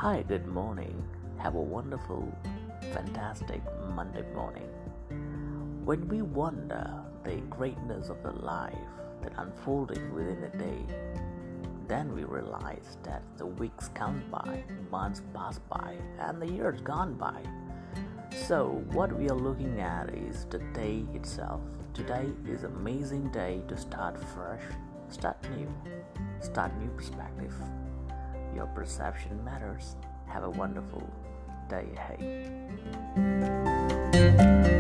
Hi, good morning. Have a wonderful, fantastic Monday morning. When we wonder the greatness of the life that unfolding within a day, then we realize that the weeks come by, months pass by, and the years gone by. So what we are looking at is the day itself. Today is an amazing day to start fresh, start new perspective. Your perception matters. Have a wonderful day ahead.